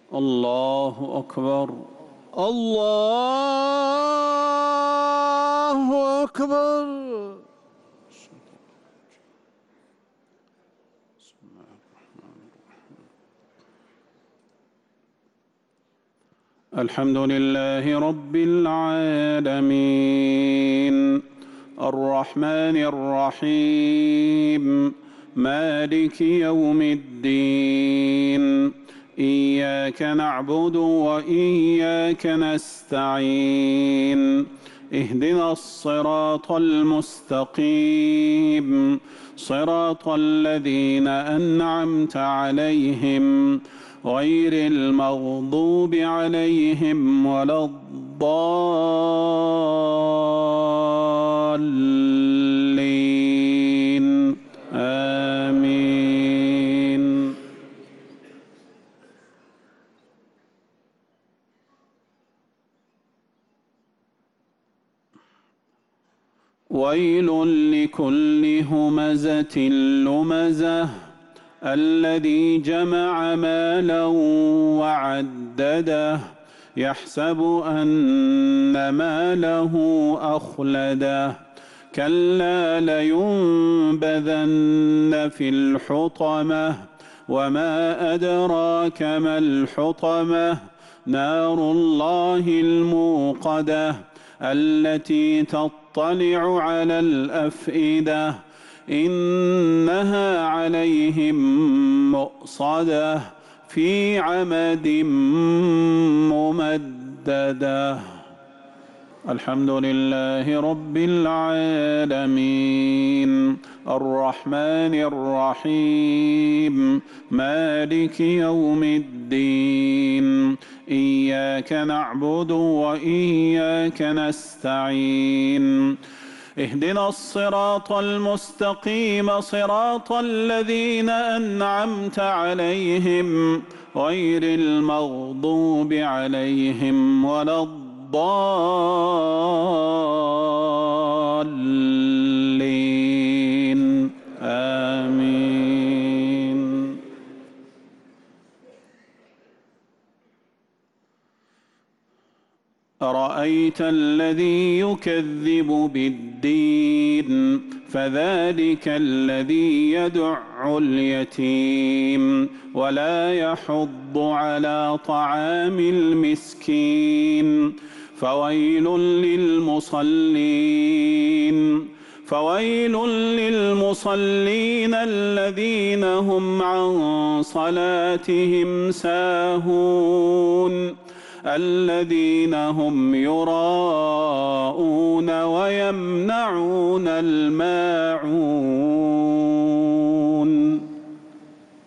الله أكبر. الله أكبر. الحمد لله رب العالمين الرحمن الرحيم مالك يوم الدين إياك نعبد وإياك نستعين اهدنا الصراط المستقيم صراط الذين أنعمت عليهم غير المغضوب عليهم ولا الضالين آمين. ويل لكل همزة لمزة الذي جمع مالا وعدده يحسب أن ماله أخلده كلا لينبذن في الحطمة وما أدراك ما الحطمة نار الله الموقدة التي تطلع على الأفئدة إنها عليهم مؤصدة في عمد ممددة. الحمد لله رب العالمين الرحمن الرحيم مالك يوم الدين إياك نعبد وإياك نستعين اهدنا الصراط المستقيم صراط الذين أنعمت عليهم غير المغضوب عليهم ولا الضالين آمين. أرأيت الذي يكذب بالدين فذلك الذي يدع اليتيم ولا يحض على طعام المسكين فويل للمصلين الذين هم عن صلاتهم ساهون الذين هم يراءون ويمنعون الماعون